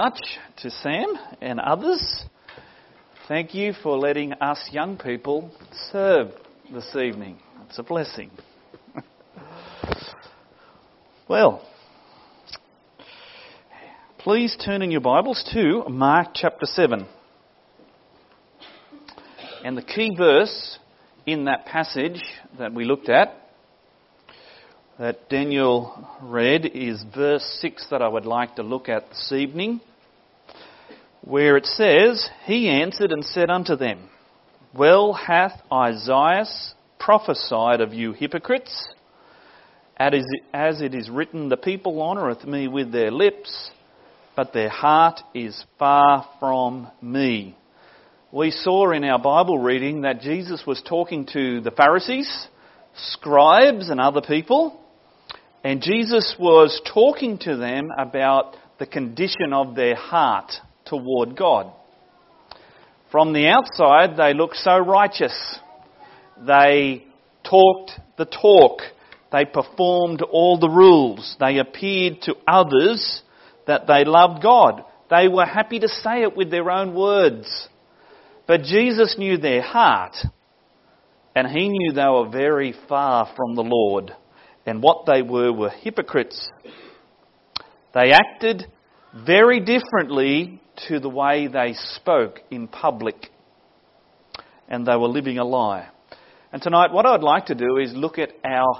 Much to Sam and others. Thank you for letting us young people serve this evening. It's a blessing. Well, please turn in your Bibles to Mark chapter 7. And the key verse in that passage that we looked at, that Daniel read, is verse 6 that I would like to look at this evening, where it says, "He answered and said unto them, Well hath Isaiah prophesied of you hypocrites, as it is written, The people honoureth me with their lips, but their heart is far from me." We saw in our Bible reading that Jesus was talking to the Pharisees, scribes and other people, and Jesus was talking to them about the condition of their heart toward God. From the outside, they looked so righteous. They talked the talk. They performed all the rules. They appeared to others that they loved God. They were happy to say it with their own words. But Jesus knew their heart, and he knew they were very far from the Lord. And what they were hypocrites. They acted very differently to the way they spoke in public, and they were living a lie. And tonight what I'd like to do is look at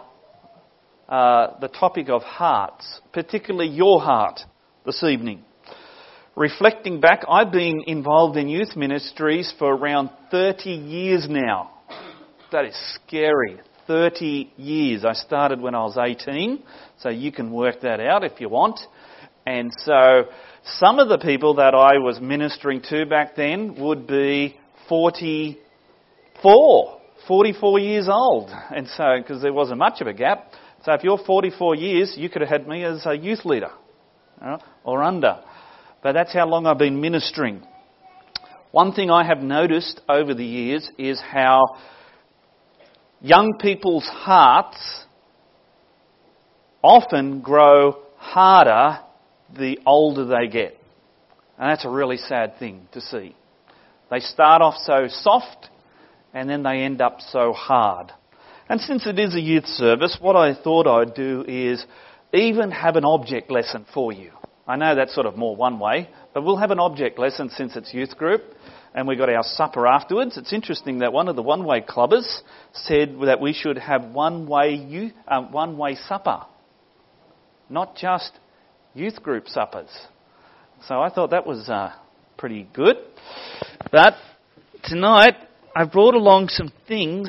the topic of hearts, particularly your heart this evening. Reflecting back, I've been involved in youth ministries for around 30 years now. That is scary. 30 years. I started when I was 18, so you can work that out if you want. And so some of the people that I was ministering to back then would be 44 years old. And so, because there wasn't much of a gap. So if you're 44 years, you could have had me as a youth leader, or under. But that's how long I've been ministering. One thing I have noticed over the years is how young people's hearts often grow harder the older they get. And that's a really sad thing to see. They start off so soft and then they end up so hard. And since it is a youth service, what I thought I'd do is even have an object lesson for you. I know that's sort of more one way, but we'll have an object lesson since it's youth group. And we got our supper afterwards. It's interesting that one of the one-way clubbers said that we should have one-way supper, not just youth group suppers. So I thought that was pretty good. But tonight I've brought along some things.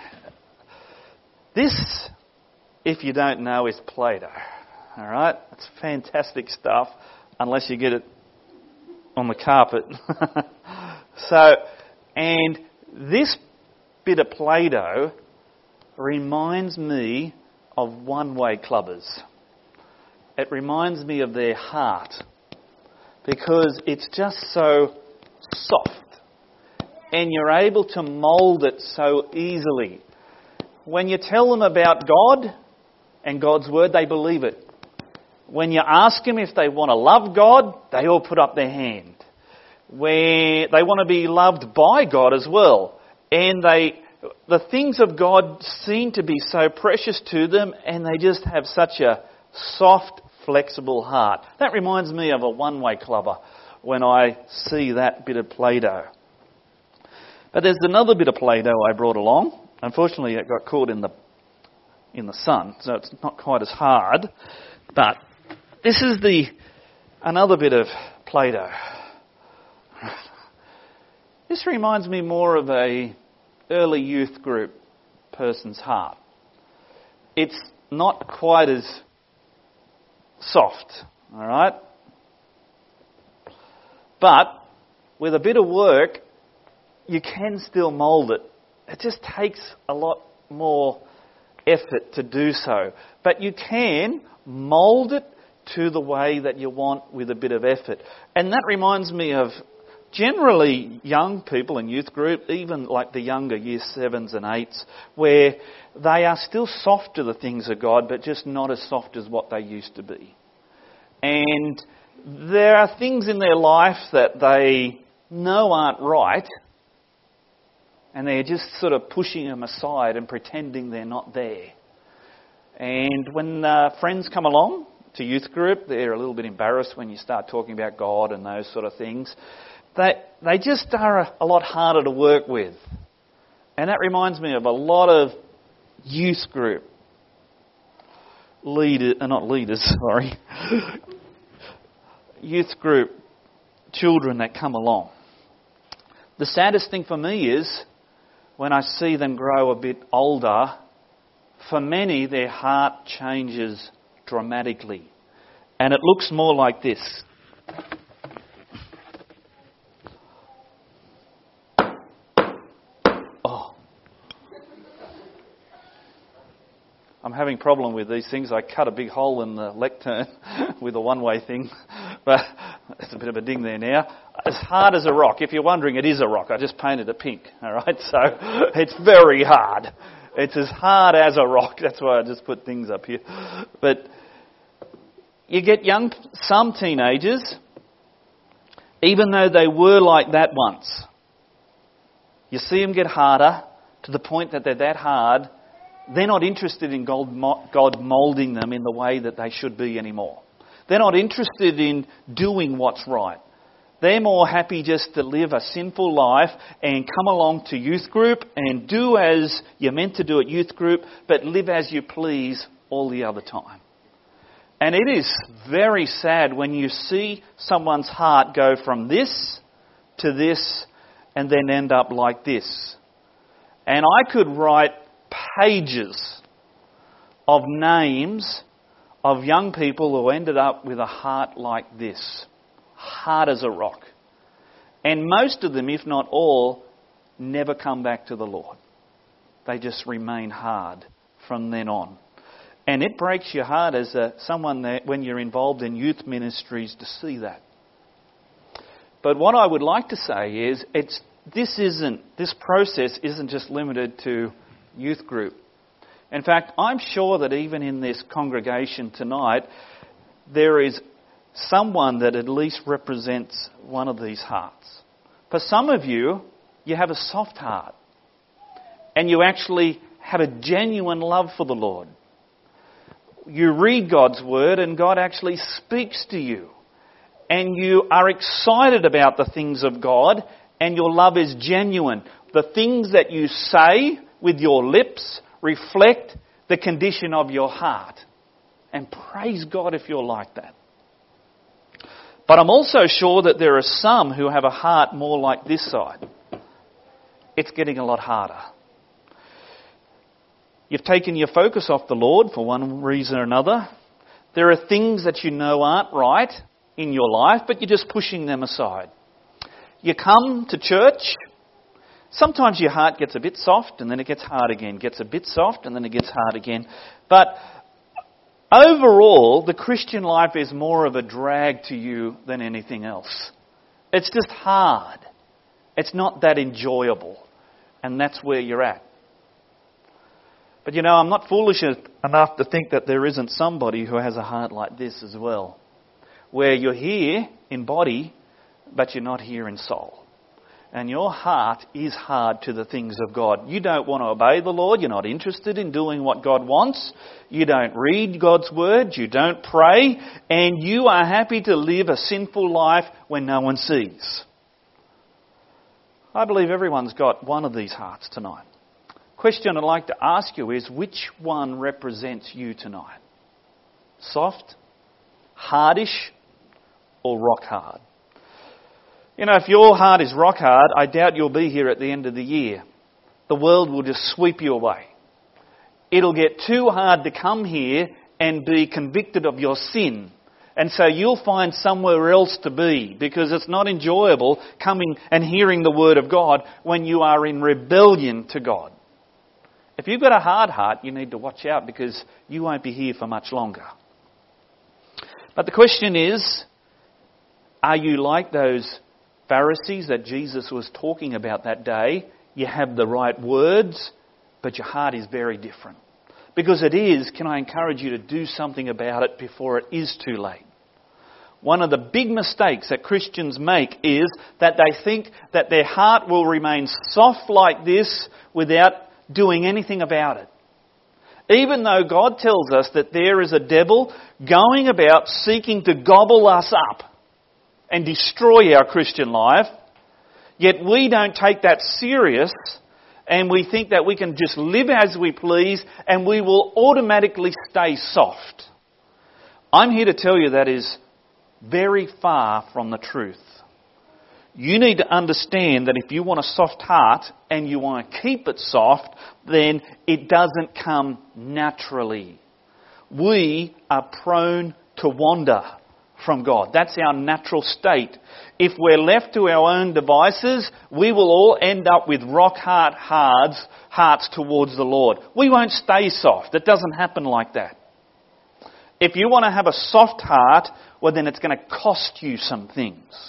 This, if you don't know, is Play-Doh. All right, it's fantastic stuff, unless you get it on the carpet. So, and this bit of Play-Doh reminds me of one-way clubbers. It reminds me of their heart, because it's just so soft and you're able to mould it so easily. When you tell them about God and God's Word, they believe it. When you ask them if they want to love God, they all put up their hand. Where they want to be loved by God as well. And the things of God seem to be so precious to them, and they just have such a soft, flexible heart. That reminds me of a one-way clubber when I see that bit of Play-Doh. But there's another bit of Play-Doh I brought along. Unfortunately, it got caught in the sun, so it's not quite as hard. But this is another bit of Play-Doh. This reminds me more of a early youth group person's heart. It's not quite as soft, all right? But with a bit of work, you can still mould it. It just takes a lot more effort to do so. But you can mould it to the way that you want with a bit of effort. And that reminds me of generally young people in youth group, even like the younger year 7s and 8s, where they are still soft to the things of God, but just not as soft as what they used to be. And there are things in their life that they know aren't right, and they're just sort of pushing them aside and pretending they're not there. And when friends come along to youth group, they're a little bit embarrassed when you start talking about God and those sort of things. They just are a lot harder to work with. And that reminds me of a lot of youth group youth group children that come along. The saddest thing for me is when I see them grow a bit older, for many their heart changes dramatically. And it looks more like this. I'm having a problem with these things. I cut a big hole in the lectern with a one-way thing. But it's a bit of a ding there now. As hard as a rock. If you're wondering, it is a rock. I just painted it pink. All right, so it's very hard. It's as hard as a rock. That's why I just put things up here. But you get some teenagers, even though they were like that once, you see them get harder to the point that they're that hard, they're not interested in God moulding them in the way that they should be anymore. They're not interested in doing what's right. They're more happy just to live a sinful life and come along to youth group and do as you're meant to do at youth group, but live as you please all the other time. And it is very sad when you see someone's heart go from this to this and then end up like this. And I could write pages of names of young people who ended up with a heart like this. Hard as a rock. And most of them, if not all, never come back to the Lord. They just remain hard from then on. And it breaks your heart as someone that, when you're involved in youth ministries, to see that. But what I would like to say is, this process isn't just limited to youth group. In fact, I'm sure that even in this congregation tonight, there is someone that at least represents one of these hearts. For some of you, you have a soft heart. And you actually have a genuine love for the Lord. You read God's Word and God actually speaks to you. And you are excited about the things of God and your love is genuine. The things that you say with your lips reflect the condition of your heart. And praise God if you're like that. But I'm also sure that there are some who have a heart more like this side. It's getting a lot harder. You've taken your focus off the Lord for one reason or another. There are things that you know aren't right in your life, but you're just pushing them aside. You come to church. Sometimes your heart gets a bit soft and then it gets hard again. Gets a bit soft and then it gets hard again. But overall, the Christian life is more of a drag to you than anything else. It's just hard. It's not that enjoyable. And that's where you're at. But I'm not foolish enough to think that there isn't somebody who has a heart like this as well. Where you're here in body, but you're not here in soul. And your heart is hard to the things of God. You don't want to obey the Lord. You're not interested in doing what God wants. You don't read God's Word. You don't pray. And you are happy to live a sinful life when no one sees. I believe everyone's got one of these hearts tonight. Question I'd like to ask you is, which one represents you tonight? Soft, hardish, or rock hard? If your heart is rock hard, I doubt you'll be here at the end of the year. The world will just sweep you away. It'll get too hard to come here and be convicted of your sin. And so you'll find somewhere else to be, because it's not enjoyable coming and hearing the Word of God when you are in rebellion to God. If you've got a hard heart, you need to watch out, because you won't be here for much longer. But the question is, are you like those Pharisees that Jesus was talking about that day? You have the right words, but your heart is very different. Because can I encourage you to do something about it before it is too late? one of the big mistakes that Christians make is that they think that their heart will remain soft like this without doing anything about it. Even though God tells us that there is a devil going about seeking to gobble us up and destroy our Christian life, yet we don't take that serious and we think that we can just live as we please and we will automatically stay soft. I'm here to tell you that is very far from the truth. You need to understand that if you want a soft heart and you want to keep it soft, then it doesn't come naturally. We are prone to wander from God. That's our natural state. If we're left to our own devices, we will all end up with rock-hard hearts towards the Lord. We won't stay soft. It doesn't happen like that. If you want to have a soft heart, well then it's going to cost you some things.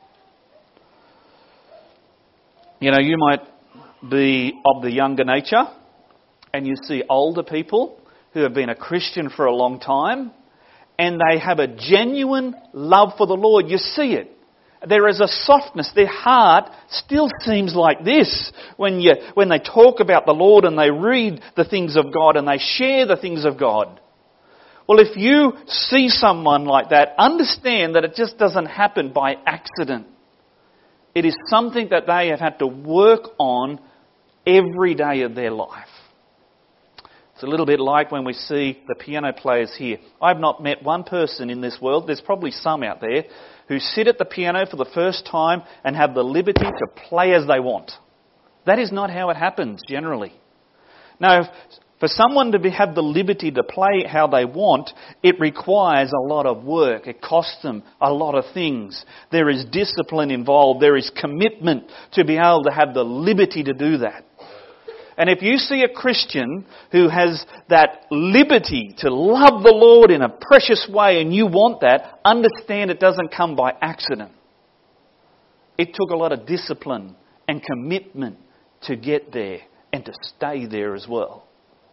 You know, you might be of the younger nature and you see older people who have been a Christian for a long time and they have a genuine love for the Lord. You see it. There is a softness. Their heart still seems like this when they talk about the Lord and they read the things of God and they share the things of God. Well, if you see someone like that, understand that it just doesn't happen by accident. It is something that they have had to work on every day of their life. It's a little bit like when we see the piano players here. I've not met one person in this world, there's probably some out there, who sit at the piano for the first time and have the liberty to play as they want. That is not how it happens generally. Now, for someone to have the liberty to play how they want, it requires a lot of work. It costs them a lot of things. There is discipline involved. There is commitment to be able to have the liberty to do that. And if you see a Christian who has that liberty to love the Lord in a precious way and you want that, understand it doesn't come by accident. It took a lot of discipline and commitment to get there and to stay there as well.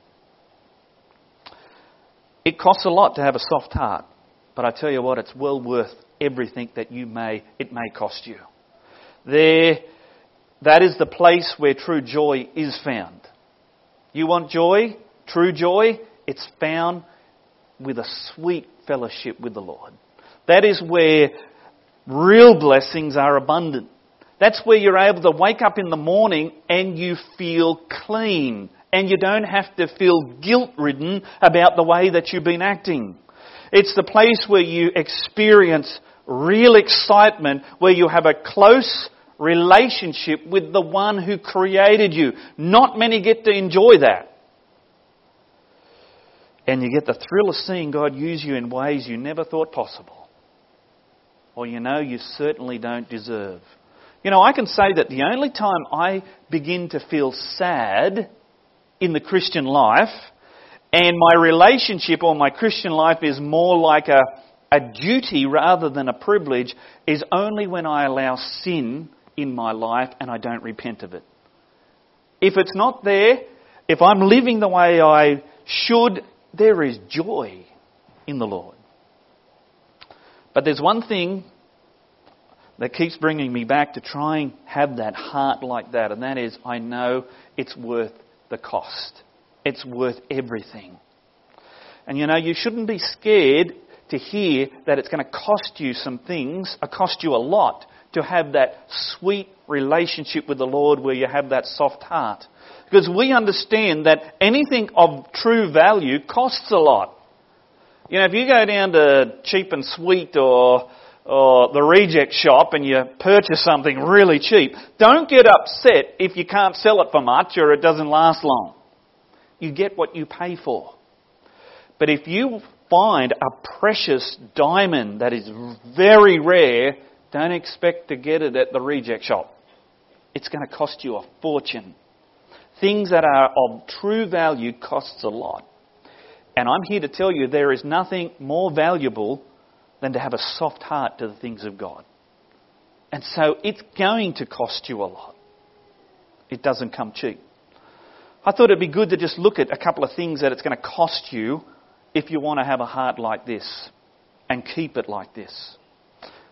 It costs a lot to have a soft heart, but I tell you what, it's well worth everything that it may cost you. That is the place where true joy is found. You want joy, true joy? It's found with a sweet fellowship with the Lord. That is where real blessings are abundant. That's where you're able to wake up in the morning and you feel clean. And you don't have to feel guilt-ridden about the way that you've been acting. It's the place where you experience real excitement, where you have a close relationship with the one who created you. Not many get to enjoy that. And you get the thrill of seeing God use you in ways you never thought possible. Or you certainly don't deserve. I can say that the only time I begin to feel sad in the Christian life, and my relationship or my Christian life is more like a duty rather than a privilege, is only when I allow sin in my life and I don't repent of it. If it's not there, if I'm living the way I should, there is joy in the Lord. But there's one thing that keeps bringing me back to try and have that heart like that, and that is I know it's worth the cost. It's worth everything. And you shouldn't be scared to hear that it's going to cost you some things, cost you a lot, to have that sweet relationship with the Lord where you have that soft heart. Because we understand that anything of true value costs a lot. If you go down to Cheap and Sweet or the reject shop and you purchase something really cheap, don't get upset if you can't sell it for much or it doesn't last long. You get what you pay for. But if you find a precious diamond that is very rare, don't expect to get it at the reject shop. It's going to cost you a fortune. Things that are of true value costs a lot. And I'm here to tell you there is nothing more valuable than to have a soft heart to the things of God. And so it's going to cost you a lot. It doesn't come cheap. I thought it'd be good to just look at a couple of things that it's going to cost you if you want to have a heart like this and keep it like this.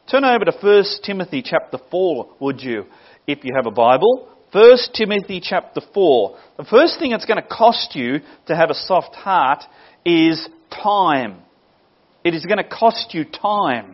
Turn over to 1 Timothy chapter 4, would you, if you have a Bible. 1 Timothy chapter 4. The first thing it's going to cost you to have a soft heart is time. It is going to cost you time.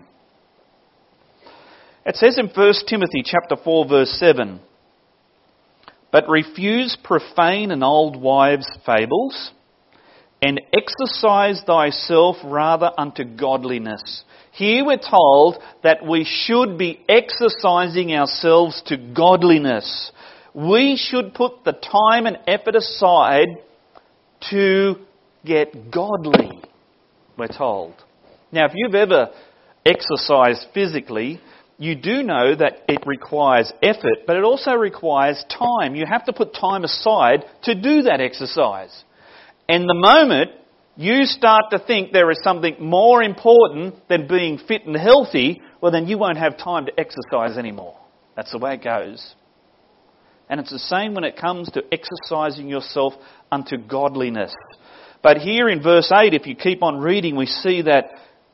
It says in 1 Timothy chapter 4 verse 7, "But refuse profane and old wives' fables, and exercise thyself rather unto godliness." Here we're told that we should be exercising ourselves to godliness. We should put the time and effort aside to get godly, we're told. Now, if you've ever exercised physically, you do know that it requires effort, but it also requires time. You have to put time aside to do that exercise. And the moment you start to think there is something more important than being fit and healthy, well then you won't have time to exercise anymore. That's the way it goes. And it's the same when it comes to exercising yourself unto godliness. But here in verse 8, if you keep on reading, we see that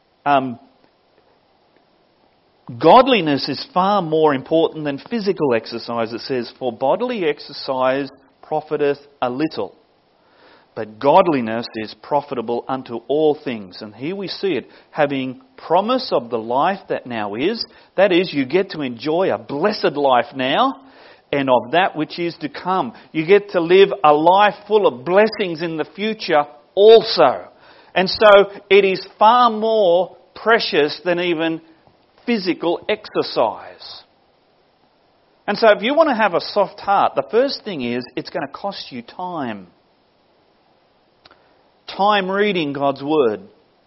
godliness is far more important than physical exercise. It says, "For bodily exercise profiteth a little, but godliness is profitable unto all things." And here we see it, having promise of the life that now is. That is, you get to enjoy a blessed life now, and of that which is to come. You get to live a life full of blessings in the future also. And so it is far more precious than even physical exercise. And so if you want to have a soft heart, the first thing is it's going to cost you time. Time reading God's Word.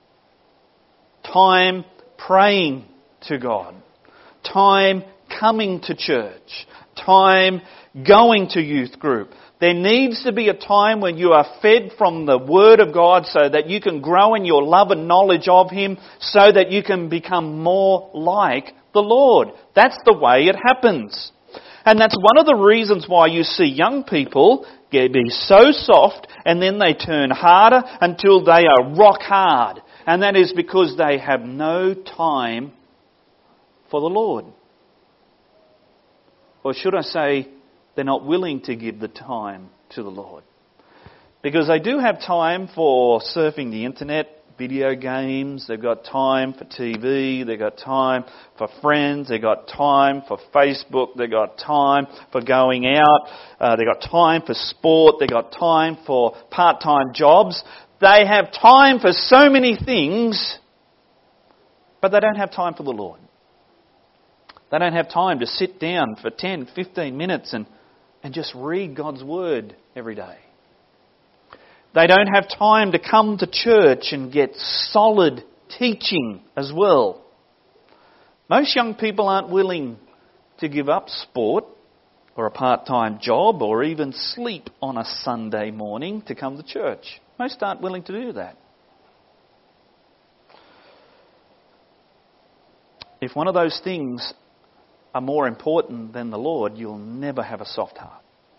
Time praying to God. Time coming to church. Time going to youth group. There needs to be a time when you are fed from the Word of God so that you can grow in your love and knowledge of Him, so that you can become more like the Lord. That's the way it happens. And that's one of the reasons why you see young people be so soft and then they turn harder until they are rock hard. And that is because they have no time for the Lord. Or should I say, they're not willing to give the time to the Lord. Because they do have time for surfing the internet, video games, they've got time for TV, they've got time for friends, they've got time for Facebook, they've got time for going out, they've got time for sport, they've got time for part-time jobs. They have time for so many things, but they don't have time for the Lord. They don't have time to sit down for 10, 15 minutes and just read God's Word every day. They don't have time to come to church and get solid teaching as well. Most young people aren't willing to give up sport or a part-time job or even sleep on a Sunday morning to come to church. Most aren't willing to do that. If one of those things are more important than the Lord, you'll never have a soft heart.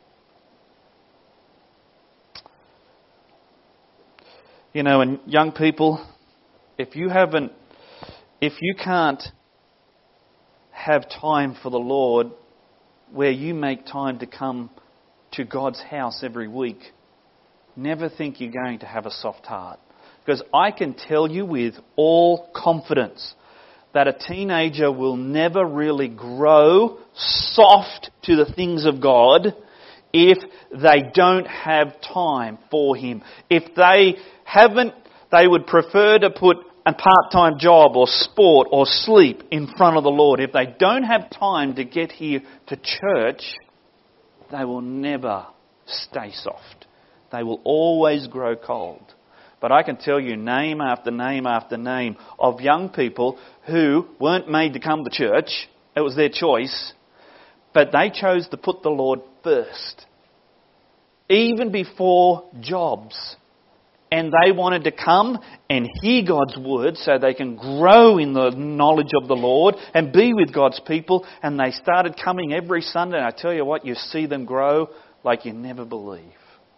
You know, and young people, if you can't have time for the Lord where you make time to come to God's house every week, never think you're going to have a soft heart. Because I can tell you with all confidence that a teenager will never really grow soft to the things of God if they don't have time for Him. If they haven't, they would prefer to put a part-time job or sport or sleep in front of the Lord. If they don't have time to get here to church, they will never stay soft. They will always grow cold. But I can tell you name after name after name of young people who weren't made to come to church. It was their choice. But they chose to put the Lord first. Even before jobs. And they wanted to come and hear God's Word so they can grow in the knowledge of the Lord and be with God's people. And they started coming every Sunday. And I tell you what, you see them grow like you never believe.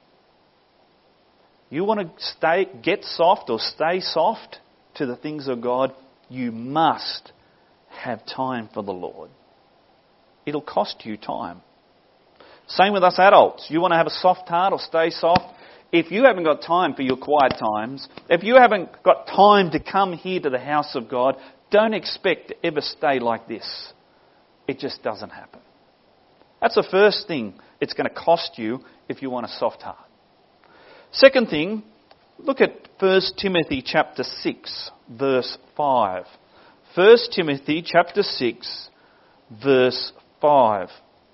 You want to get soft or stay soft to the things of God, you must have time for the Lord. It'll cost you time. Same with us adults. You want to have a soft heart or stay soft? If you haven't got time for your quiet times, if you haven't got time to come here to the house of God, don't expect to ever stay like this. It just doesn't happen. That's the first thing it's going to cost you if you want a soft heart. Second thing, look at 1 Timothy chapter 6, verse 5. 1 Timothy chapter 6, verse 5.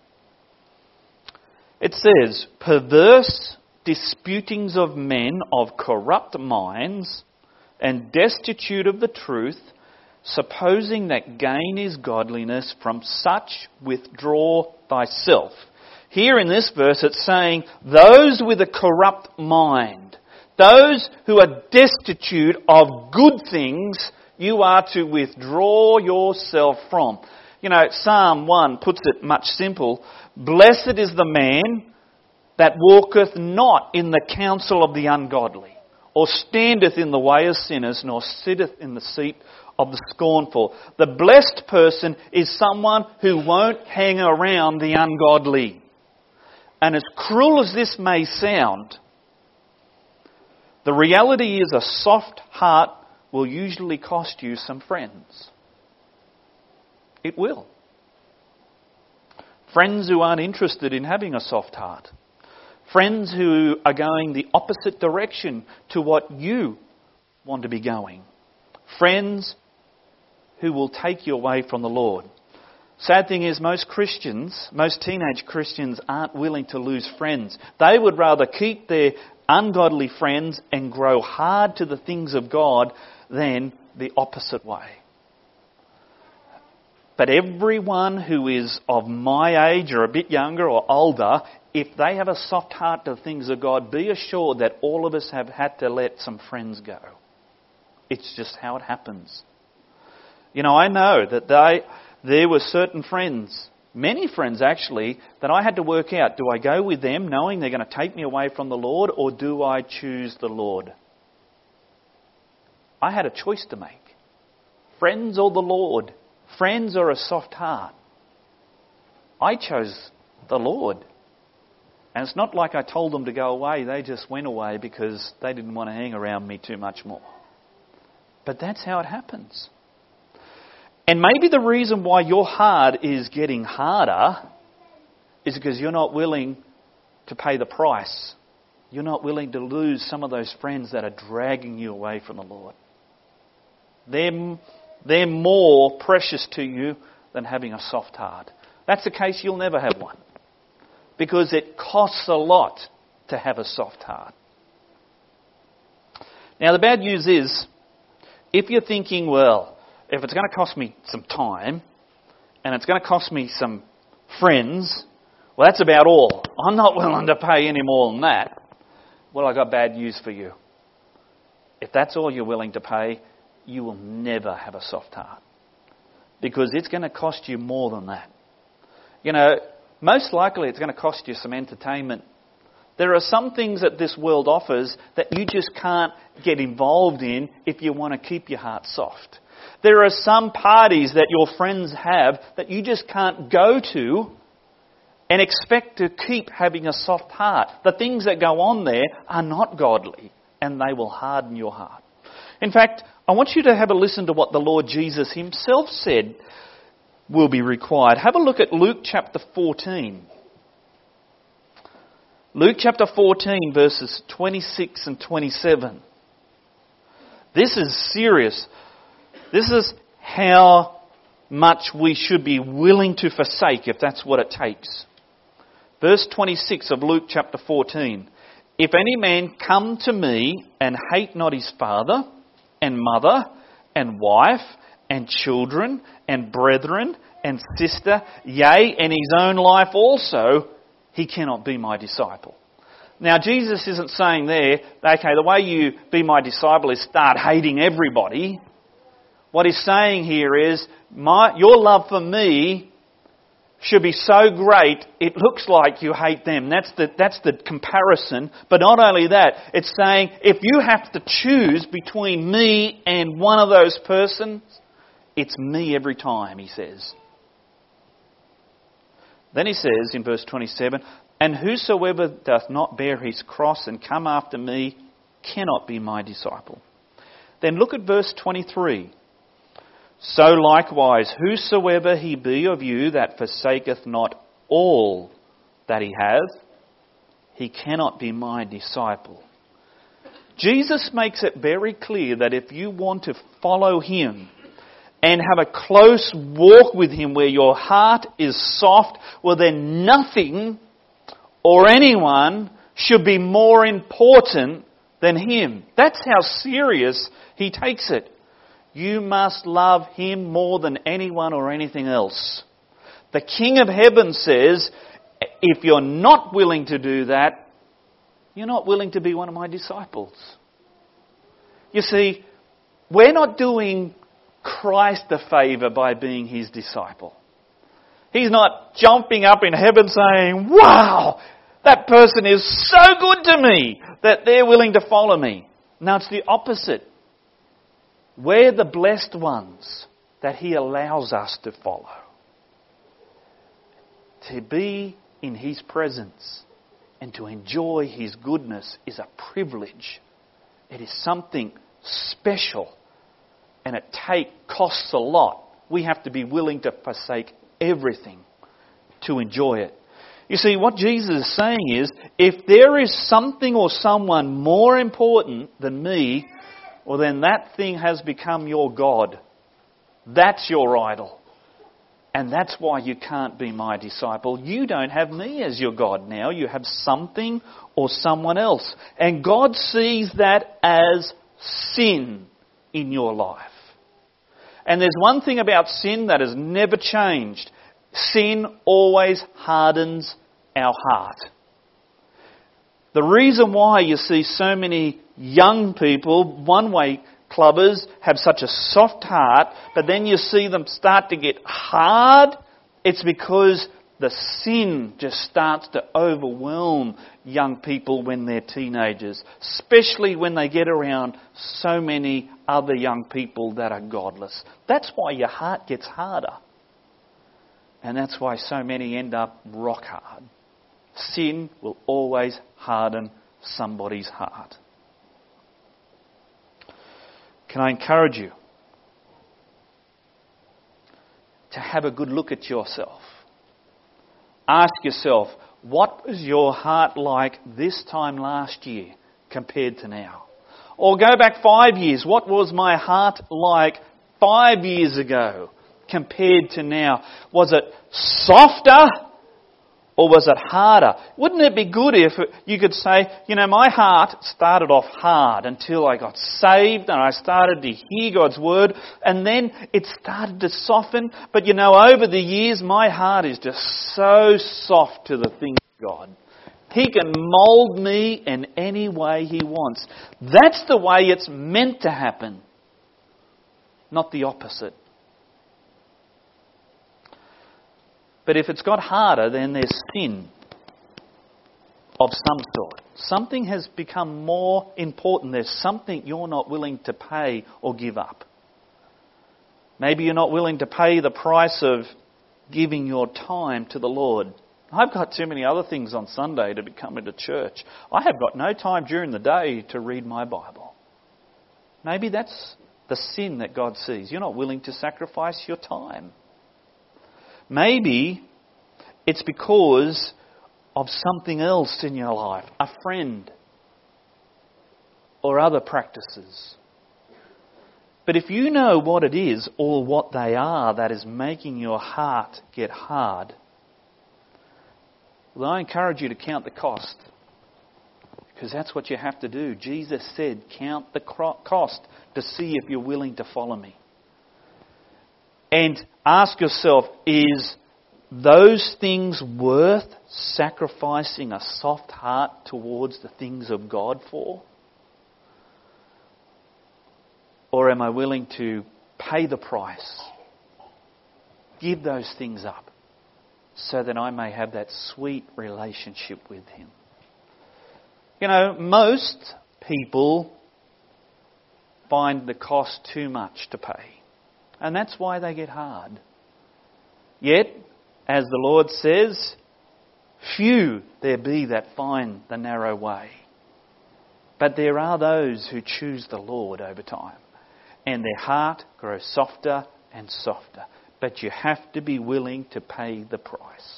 It says, perverse disputings of men of corrupt minds and destitute of the truth, supposing that gain is godliness, from such withdraw thyself. Here in this verse it's saying, those with a corrupt mind, those who are destitute of good things, you are to withdraw yourself from. You know, Psalm 1 puts it much simple. Blessed is the man that walketh not in the counsel of the ungodly, or standeth in the way of sinners, nor sitteth in the seat of the scornful. The blessed person is someone who won't hang around the ungodly. And as cruel as this may sound, the reality is a soft heart will usually cost you some friends. It will. Friends who aren't interested in having a soft heart. Friends who are going the opposite direction to what you want to be going. Friends who will take you away from the Lord. Sad thing is, most teenage Christians aren't willing to lose friends. They would rather keep their ungodly friends and grow hard to the things of God than the opposite way. But everyone who is of my age or a bit younger or older, if they have a soft heart to the things of God, be assured that all of us have had to let some friends go. It's just how it happens. You know, I know that there were certain friends, many friends actually, that I had to work out. Do I go with them knowing they're going to take me away from the Lord, or do I choose the Lord? I had a choice to make. Friends or the Lord. Friends or a soft heart. I chose the Lord. And it's not like I told them to go away. They just went away because they didn't want to hang around me too much more. But that's how it happens. And maybe the reason why your heart is getting harder is because you're not willing to pay the price. You're not willing to lose some of those friends that are dragging you away from the Lord. They're more precious to you than having a soft heart. That's the case, you'll never have one. Because it costs a lot to have a soft heart. Now the bad news is, if you're thinking, well, if it's going to cost me some time and it's going to cost me some friends, well, that's about all. I'm not willing to pay any more than that. Well, I've got bad news for you. If that's all you're willing to pay, you will never have a soft heart. Because it's going to cost you more than that. You know, most likely it's going to cost you some entertainment. There are some things that this world offers that you just can't get involved in if you want to keep your heart soft. There are some parties that your friends have that you just can't go to and expect to keep having a soft heart. The things that go on there are not godly, and they will harden your heart. In fact, I want you to have a listen to what the Lord Jesus himself said will be required. Have a look at Luke chapter 14. Luke chapter 14, verses 26 and 27. This is serious. This is how much we should be willing to forsake if that's what it takes. Verse 26 of Luke chapter 14. If any man come to me and hate not his father and mother and wife and children and brethren and sister, yea, and his own life also, he cannot be my disciple. Now, Jesus isn't saying there, okay, the way you be my disciple is start hating everybody. What he's saying here is, your love for me should be so great, it looks like you hate them. That's the comparison. But not only that, it's saying, if you have to choose between me and one of those persons, It's me every time, he says. Then he says in verse 27, and whosoever doth not bear his cross and come after me cannot be my disciple. Then look at verse 23. So likewise, whosoever he be of you that forsaketh not all that he hath, he cannot be my disciple. Jesus makes it very clear that if you want to follow him and have a close walk with him where your heart is soft, well then nothing or anyone should be more important than him. That's how serious he takes it. You must love him more than anyone or anything else. The King of Heaven says, if you're not willing to do that, you're not willing to be one of my disciples. You see, we're not doing Christ a favour by being his disciple. He's not jumping up in heaven saying, wow, that person is so good to me that they're willing to follow me. No, it's the opposite. We're the blessed ones that he allows us to follow. To be in his presence and to enjoy his goodness is a privilege. It is something special, and it costs a lot. We have to be willing to forsake everything to enjoy it. You see, what Jesus is saying is, if there is something or someone more important than me, well then that thing has become your God. That's your idol. And that's why you can't be my disciple. You don't have me as your God now. You have something or someone else. And God sees that as sin in your life. And there's one thing about sin that has never changed. Sin always hardens our heart. The reason why you see so many young people, one-way clubbers, have such a soft heart, but then you see them start to get hard, it's because the sin just starts to overwhelm young people when they're teenagers, especially when they get around so many other young people that are godless. That's why your heart gets harder. And that's why so many end up rock hard. Sin will always harden somebody's heart. Can I encourage you to have a good look at yourself? Ask yourself, what was your heart like this time last year compared to now? Or go back 5 years. What was my heart like 5 years ago compared to now? Was it softer or was it harder? Wouldn't it be good if you could say, my heart started off hard until I got saved and I started to hear God's word, and then it started to soften. But over the years, my heart is just so soft to the things of God. He can mould me in any way he wants. That's the way it's meant to happen, not the opposite. But if it's got harder, then there's sin of some sort. Something has become more important. There's something you're not willing to pay or give up. Maybe you're not willing to pay the price of giving your time to the Lord. I've got too many other things on Sunday to be coming to church. I have got no time during the day to read my Bible. Maybe that's the sin that God sees. You're not willing to sacrifice your time. Maybe it's because of something else in your life, a friend or other practices. But if you know what it is or what they are that is making your heart get hard, well, I encourage you to count the cost, because that's what you have to do. Jesus said, count the cost to see if you're willing to follow me. And ask yourself, is those things worth sacrificing a soft heart towards the things of God for? Or am I willing to pay the price, give those things up, so that I may have that sweet relationship with him? Most people find the cost too much to pay. And that's why they get hard. Yet, as the Lord says, few there be that find the narrow way. But there are those who choose the Lord over time. And their heart grows softer and softer. But you have to be willing to pay the price.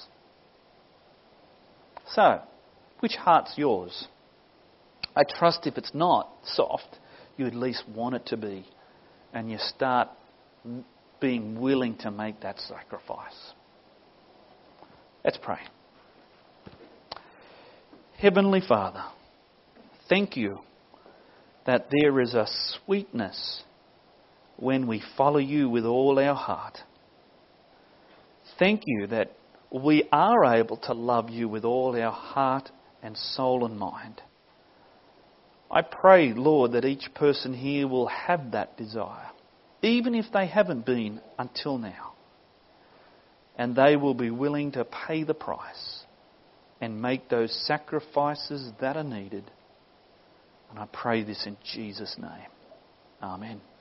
So, which heart's yours? I trust if it's not soft, you at least want it to be. And you start being willing to make that sacrifice. Let's pray. Heavenly Father, thank you that there is a sweetness when we follow you with all our heart. Thank you that we are able to love you with all our heart and soul and mind. I pray, Lord, that each person here will have that desire, even if they haven't been until now. And they will be willing to pay the price and make those sacrifices that are needed. And I pray this in Jesus' name. Amen.